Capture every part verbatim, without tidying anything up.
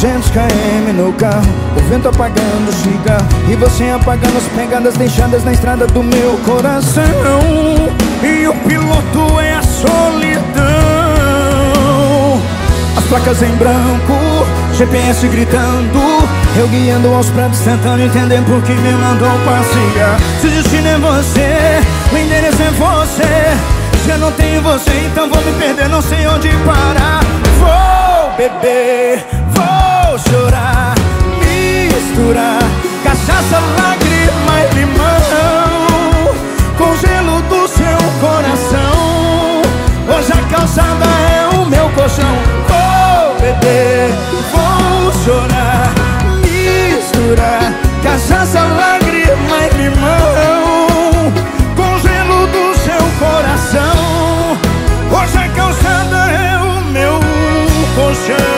duzentos quilômetros no carro, o vento apagando o cigarro e você apagando as pegadas deixadas na estrada do meu coração. E o piloto é a solidão, as placas em branco, G P S gritando, eu guiando aos pratos, tentando entender por que me mandou passear. Se o destino é você, o endereço é você, se eu não tenho você, então vou me perder, não sei onde parar. Vou beber, vou chorar, misturar cachaça, lágrima e limão com gelo do seu coração. Hoje a calçada é o meu colchão. Vou beber, vou chorar, misturar cachaça, lágrima e limão com gelo do seu coração. Hoje a calçada é o meu colchão.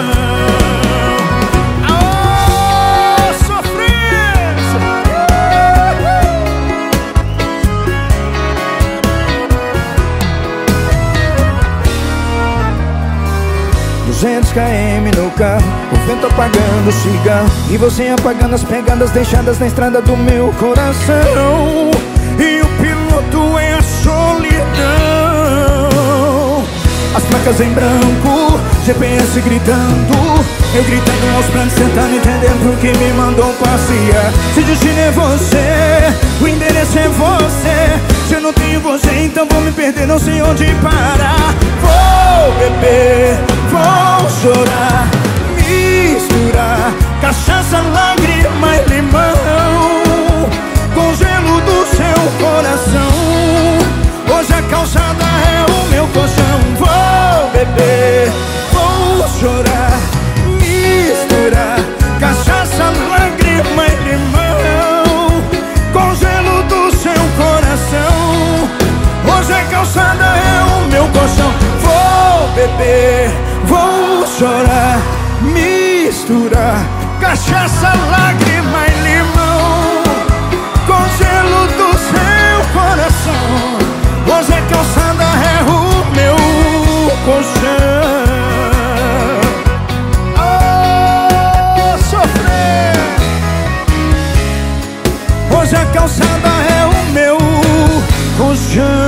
duzentos quilômetros no carro, o vento apagando o cigarro e você apagando as pegadas deixadas na estrada do meu coração. E o piloto é a solidão, as placas em branco, G P S gritando, eu gritando aos prantos, tentando entender por que me mandou passear. Se o destino é você, o endereço é você, se eu não tenho você, então vou me perder, não sei onde parar. Vou beber, vou chorar, misturar cachaça, lágrima e limão com gelo do seu coração. Hoje a calçada é o meu colchão. Vou beber, vou chorar, misturar cachaça, lágrima e limão com gelo do seu coração. Hoje a calçada é o meu colchão. Vou beber, vou chorar, misturar cachaça, lágrima e limão com gelo do seu coração. Hoje a calçada é o meu colchão. Oh, sofrer. Hoje a calçada é o meu colchão.